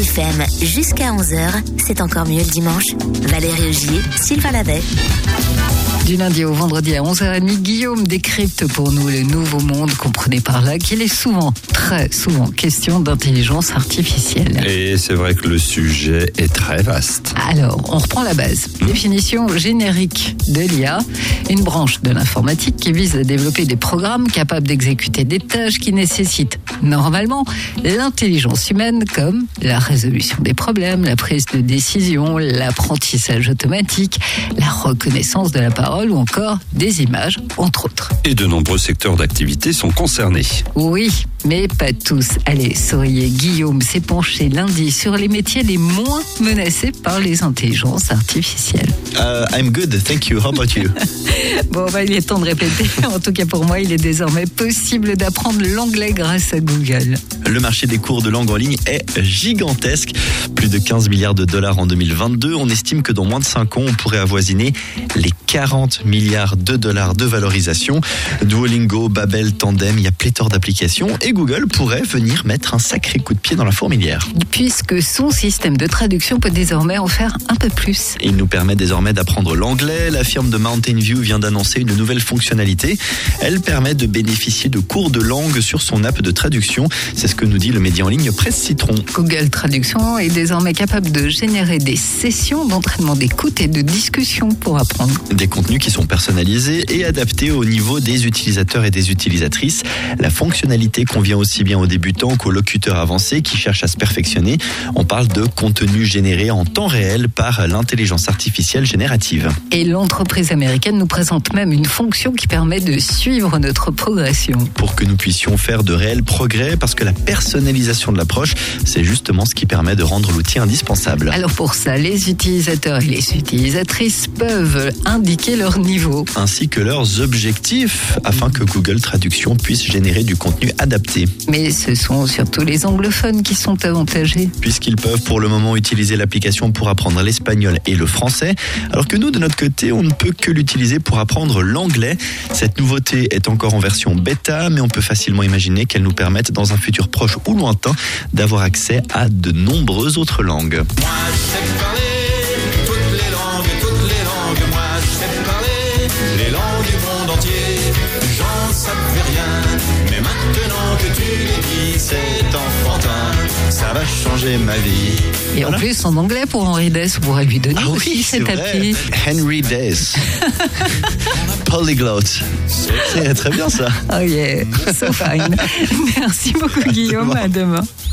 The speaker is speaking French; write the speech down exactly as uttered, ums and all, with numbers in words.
F M jusqu'à onze heures, c'est encore mieux le dimanche. Valérie Augier, Sylvain Lavet. Du lundi au vendredi à onze heures trente, Guillaume décrypte pour nous le nouveau monde. Comprenez par là qu'il est souvent, très souvent, question d'intelligence artificielle. Et c'est vrai que le sujet est très vaste. Alors, on reprend la base. Mmh. Définition générique de l'I A, une branche de l'informatique qui vise à développer des programmes capables d'exécuter des tâches qui nécessitent normalement l'intelligence humaine, comme la résolution des problèmes, la prise de décision, l'apprentissage automatique, la reconnaissance de la parole ou encore des images, entre autres. Et de nombreux secteurs d'activité sont concernés. Oui, mais pas tous. Allez, souriez, Guillaume s'est penché lundi sur les métiers les moins menacés par les intelligences artificielles. Uh, I'm good, thank you. How about you? Bon, bah, il est temps de répéter. En tout cas, pour moi, il est désormais possible d'apprendre l'anglais grâce à Google. Le marché des cours de langue en ligne est gigantesque. Plus de quinze milliards de dollars en deux mille vingt-deux. On estime que dans moins de cinq ans, on pourrait avoisiner les quarante milliards de dollars de valorisation. Duolingo, Babel, Tandem, il y a pléthore d'applications. Et Google pourrait venir mettre un sacré coup de pied dans la fourmilière. Puisque son système de traduction peut désormais en faire un peu plus. Il nous permet désormais d'apprendre l'anglais. La firme de Mountain View vient d'annoncer une nouvelle fonctionnalité. Elle permet de bénéficier de cours de langue sur son app de traduction. C'est ce que nous dit le média en ligne Presse Citron. Google Traduction est désormais capable de générer des sessions d'entraînement d'écoute et de discussion pour apprendre. Des contenus qui sont personnalisés et adaptés au niveau des utilisateurs et des utilisatrices. La fonctionnalité convient aussi bien aux débutants qu'aux locuteurs avancés qui cherchent à se perfectionner. On parle de contenu généré en temps réel par l'intelligence artificielle générative. Et l'entreprise américaine nous présente même une fonction qui permet de suivre notre progression. Pour que nous puissions faire de réels progrès, parce que la personnalisation de l'approche, c'est justement ce qui permet de rendre l'outil indispensable. Alors pour ça, les utilisateurs et les utilisatrices peuvent indiquer leur niveau. Ainsi que leurs objectifs, afin que Google Traduction puisse générer du contenu adapté. Mais ce sont surtout les anglophones qui sont avantagés. Puisqu'ils peuvent pour le moment utiliser l'application pour apprendre l'espagnol et le français, alors que nous, de notre côté, on ne peut que l'utiliser pour apprendre l'anglais. Cette nouveauté est encore en version bêta, mais on peut facilement imaginer qu'elle nous permette, dans un futur proche ou lointain, d'avoir accès à de nombreuses autres langues. Moi, je sais parler toutes les langues, toutes les langues. Moi, je sais parler les langues du monde entier. J'en savais rien, mais maintenant que tu les dis, c'est enfantin. Ça va changer ma vie. Et voilà. En plus, en anglais, pour Henry Dess, on pourrait lui donner ah aussi oui, cet appui. Henry Dess. Polyglot. C'est très bien ça. Oh yeah, so fine. Merci beaucoup Guillaume, à demain.